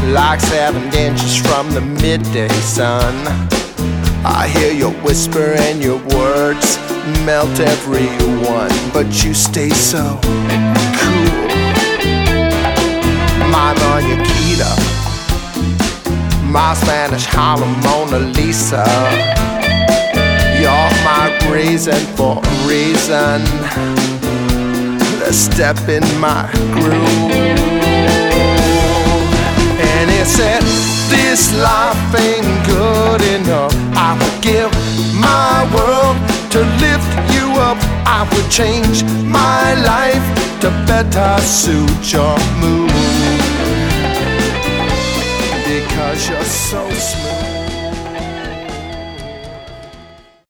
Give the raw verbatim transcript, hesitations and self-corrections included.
like seven inches from the midday sun. I hear your whisper and your words melt everyone, but you stay so cool. My Muñequita, my Spanish Harlem Mona Lisa. You're my reason for a reason. Let's step in my groove. And he said, this life ain't good enough. I would give my world to lift you up. I would change my life to better suit your mood, because you're so smooth.